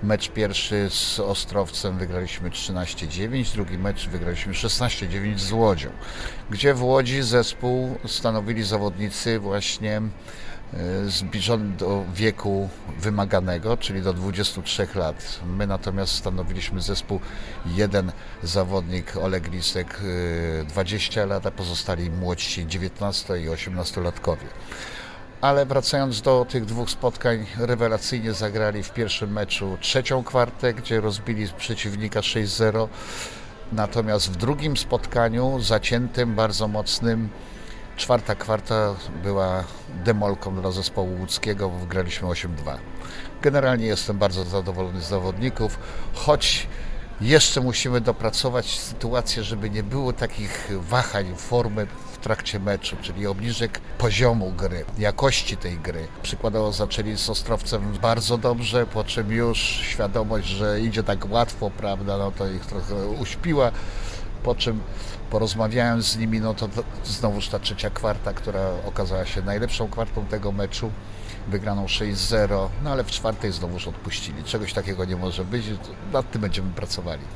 Mecz pierwszy z Ostrowcem wygraliśmy 13-9, drugi mecz wygraliśmy 16-9 z Łodzią, gdzie w Łodzi zespół stanowili zawodnicy właśnie zbliżony do wieku wymaganego, czyli do 23 lat. My natomiast stanowiliśmy zespół, jeden zawodnik, Oleg Lisek, 20 lat, a pozostali młodsi 19 i 18-latkowie. Ale wracając do tych dwóch spotkań, rewelacyjnie zagrali w pierwszym meczu trzecią kwartę, gdzie rozbili przeciwnika 6-0. Natomiast w drugim spotkaniu, zaciętym, bardzo mocnym, czwarta kwarta była demolką dla zespołu łódzkiego, bo wygraliśmy 8-2. Generalnie jestem bardzo zadowolony z zawodników, choć jeszcze musimy dopracować sytuację, żeby nie było takich wahań formy w trakcie meczu, czyli obniżek poziomu gry, jakości tej gry. Przykładowo zaczęli z Ostrowcem bardzo dobrze, po czym już świadomość, że idzie tak łatwo, prawda, no to ich trochę uśpiła. Po czym porozmawiając z nimi, no to znowuż ta trzecia kwarta, która okazała się najlepszą kwartą tego meczu, wygraną 6-0, no ale w czwartej znowuż odpuścili. Czegoś takiego nie może być, nad tym będziemy pracowali.